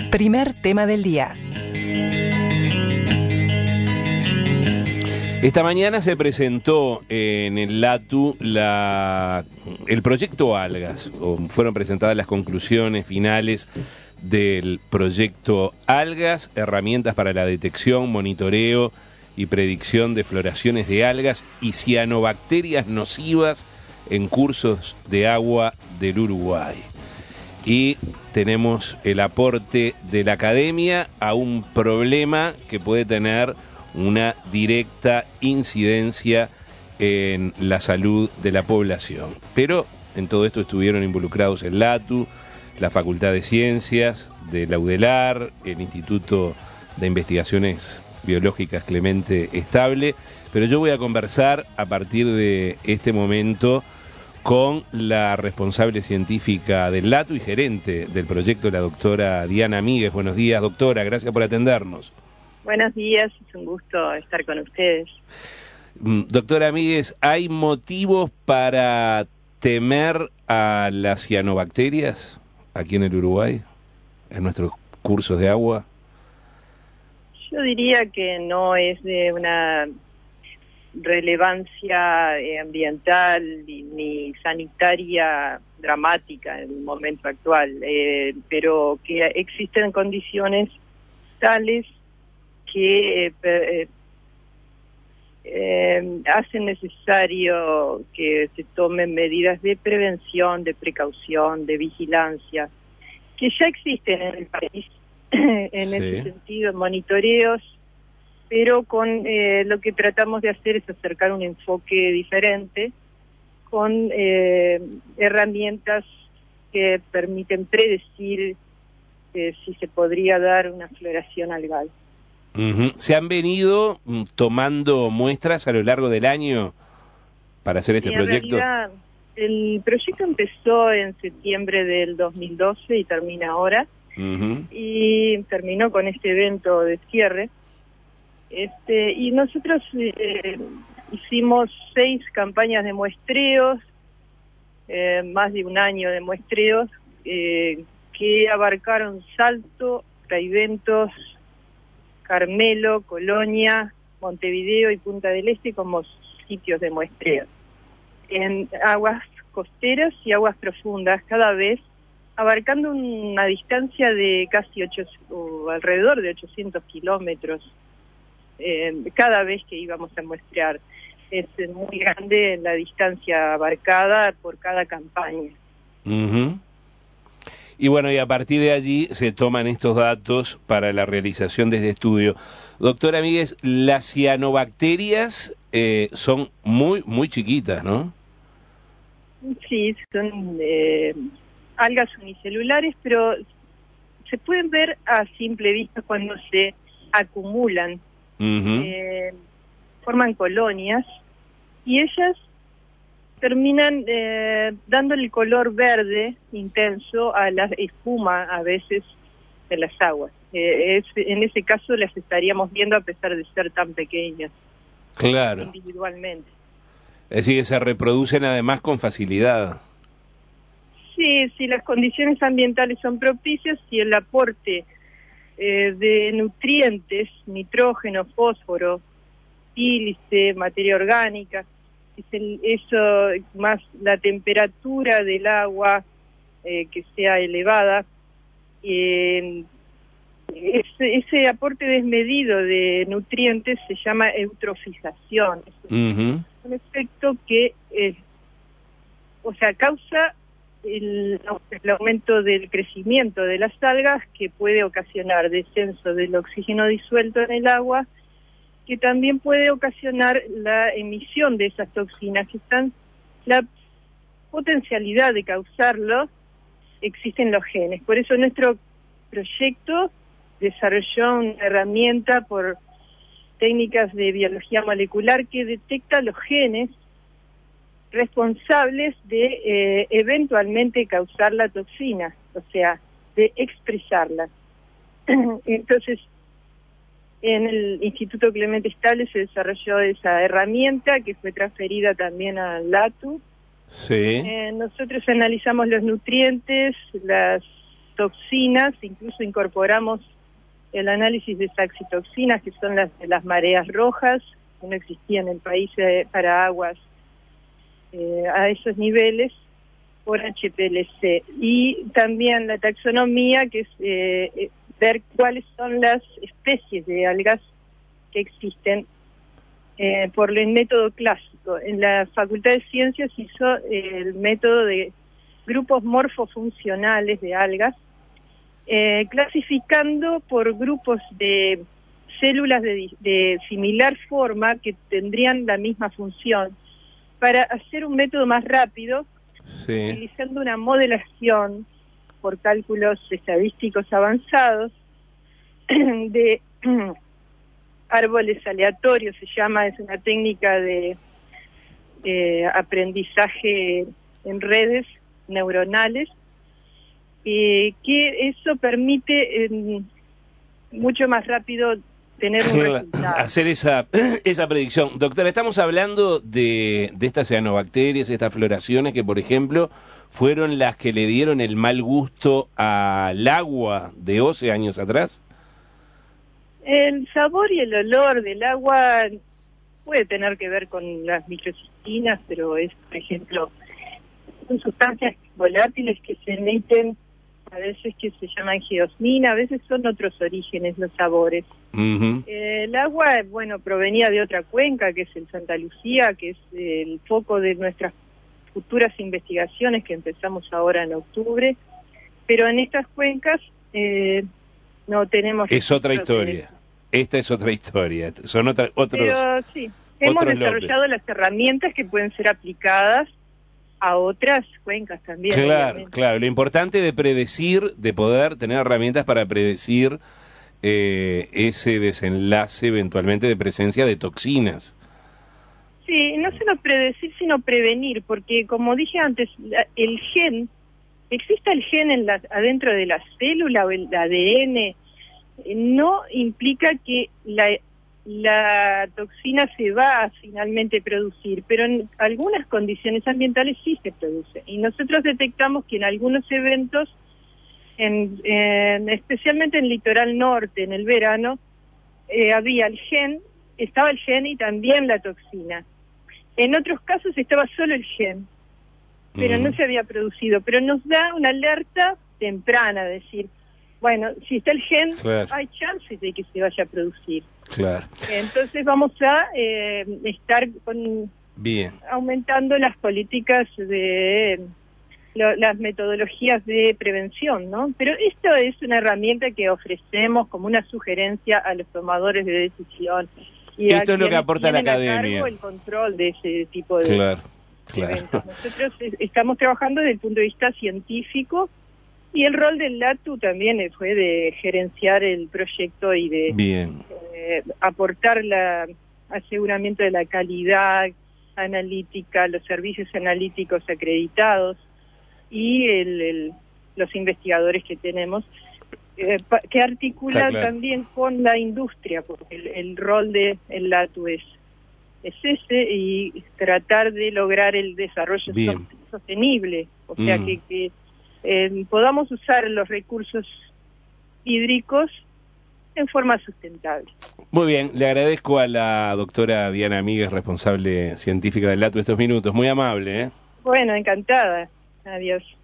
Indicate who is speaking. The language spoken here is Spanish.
Speaker 1: Primer tema del día.
Speaker 2: Esta mañana se presentó en el LATU el proyecto Algas, fueron presentadas las conclusiones finales del proyecto Algas, herramientas para la detección, monitoreo y predicción de floraciones de algas y cianobacterias nocivas en cursos de agua del Uruguay. Y tenemos el aporte de la academia a un problema que puede tener una directa incidencia en la salud de la población. Pero en todo esto estuvieron involucrados el LATU, la Facultad de Ciencias de la UDELAR, el Instituto de Investigaciones Biológicas Clemente Estable, pero yo voy a conversar a partir de este momento con la responsable científica del LATU y gerente del proyecto, la doctora Diana Míguez. Buenos días, doctora, gracias por atendernos.
Speaker 3: Buenos días, es un gusto estar con ustedes.
Speaker 2: Doctora Míguez, ¿hay motivos para temer a las cianobacterias aquí en el Uruguay, en nuestros cursos de agua?
Speaker 3: Yo diría que no es de una relevancia ambiental ni sanitaria dramática en el momento actual, pero que existen condiciones tales que hacen necesario que se tomen medidas de prevención, de precaución, de vigilancia, que ya existen en el país en
Speaker 2: Sí.
Speaker 3: ese sentido, monitoreos, pero con lo que tratamos de hacer es acercar un enfoque diferente con herramientas que permiten predecir si se podría dar una floración algal.
Speaker 2: Uh-huh. ¿Se han venido tomando muestras a lo largo del año para hacer este proyecto?
Speaker 3: En realidad, el proyecto empezó en septiembre del 2012 y termina ahora.
Speaker 2: Uh-huh.
Speaker 3: Y terminó con este evento de cierre. Y nosotros hicimos 6 campañas de muestreos, más de un año de muestreos, que abarcaron Salto, Fraiventos, Carmelo, Colonia, Montevideo y Punta del Este como sitios de muestreo. En aguas costeras y aguas profundas, cada vez abarcando una distancia de casi alrededor de 800 kilómetros cada vez que íbamos a muestrear. Es muy grande la distancia abarcada por cada campaña.
Speaker 2: Uh-huh. Y bueno, y a partir de allí se toman estos datos para la realización de este estudio. Doctora Míguez, las cianobacterias son muy, muy chiquitas, ¿no?
Speaker 3: Sí, son algas unicelulares, pero se pueden ver a simple vista cuando se acumulan.
Speaker 2: Uh-huh.
Speaker 3: Forman colonias y ellas terminan dándole el color verde intenso a la espuma a veces de las aguas. En ese caso las estaríamos viendo a pesar de ser tan pequeñas.
Speaker 2: Claro.
Speaker 3: Individualmente.
Speaker 2: Es decir, que se reproducen además con facilidad.
Speaker 3: Sí, si las condiciones ambientales son propicias y el aporte de nutrientes, nitrógeno, fósforo, sílice, materia orgánica, eso más la temperatura del agua que sea elevada, ese aporte desmedido de nutrientes se llama eutrofización. Es
Speaker 2: Uh-huh.
Speaker 3: un efecto que causa el aumento del crecimiento de las algas, que puede ocasionar descenso del oxígeno disuelto en el agua, que también puede ocasionar la emisión de esas toxinas que están, la potencialidad de causarlo existe en los genes. Por eso nuestro proyecto desarrolló una herramienta por técnicas de biología molecular que detecta los genes responsables de eventualmente causar la toxina, o sea, de expresarla. Entonces, en el Instituto Clemente Estable se desarrolló esa herramienta que fue transferida también al LATU.
Speaker 2: Sí.
Speaker 3: Nosotros analizamos los nutrientes, las toxinas, incluso incorporamos el análisis de saxitoxinas, que son las de las mareas rojas, que no existían en el país para aguas a esos niveles, por HPLC. Y también la taxonomía, que es ver cuáles son las especies de algas que existen por el método clásico. En la Facultad de Ciencias hizo el método de grupos morfofuncionales de algas, clasificando por grupos de células de similar forma que tendrían la misma función, para hacer un método más rápido, sí, utilizando una modelación por cálculos estadísticos avanzados de árboles aleatorios, se llama, es una técnica de aprendizaje en redes neuronales, que eso permite mucho más rápido tener un resultado.
Speaker 2: Hacer esa predicción. Doctora, estamos hablando de estas cianobacterias, estas floraciones que, por ejemplo, fueron las que le dieron el mal gusto al agua de 12 años atrás.
Speaker 3: El sabor y el olor del agua puede tener que ver con las microcistinas, pero es, por ejemplo, son sustancias volátiles que se emiten, a veces que se llaman geosmina, a veces son otros orígenes los sabores. El agua, bueno, provenía de otra cuenca, que es el Santa Lucía, que es el foco de nuestras futuras investigaciones que empezamos ahora en octubre, pero en estas cuencas no tenemos...
Speaker 2: Es otra historia. Esta es otra historia. Son otros...
Speaker 3: Pero sí, hemos desarrollado las herramientas que pueden ser aplicadas a otras cuencas también.
Speaker 2: Claro,
Speaker 3: obviamente.
Speaker 2: Claro. Lo importante de predecir, de poder tener herramientas para predecir ese desenlace eventualmente de presencia de toxinas.
Speaker 3: Sí, no solo predecir, sino prevenir, porque como dije antes, el gen, existe el gen adentro de la célula o el ADN, no implica que la toxina se va a finalmente producir, pero en algunas condiciones ambientales sí se produce. Y nosotros detectamos que en algunos eventos, especialmente en el litoral norte, en el verano, estaba el gen y también la toxina. En otros casos estaba solo el gen, pero no se había producido. Pero nos da una alerta temprana, decir, bueno, si está el gen, claro, hay chances de que se vaya a producir.
Speaker 2: Claro.
Speaker 3: Entonces vamos a estar aumentando las políticas de las metodologías de prevención, ¿no? Pero esto es una herramienta que ofrecemos como una sugerencia a los tomadores de decisión. Y
Speaker 2: esto es lo que aporta la academia.
Speaker 3: El control de ese tipo de eventos. Nosotros estamos trabajando desde el punto de vista científico, y el rol del LATU también fue de gerenciar el proyecto y de aportar el aseguramiento de la calidad analítica, los servicios analíticos acreditados y los investigadores que tenemos, que articulan también con la industria, porque el rol del LATU es ese, y tratar de lograr el desarrollo sostenible, o sea que podamos usar los recursos hídricos en forma sustentable.
Speaker 2: Muy bien, le agradezco a la doctora Diana Míguez, responsable científica del LATU, estos minutos. Muy amable, ¿eh?
Speaker 3: Bueno, encantada. Adiós.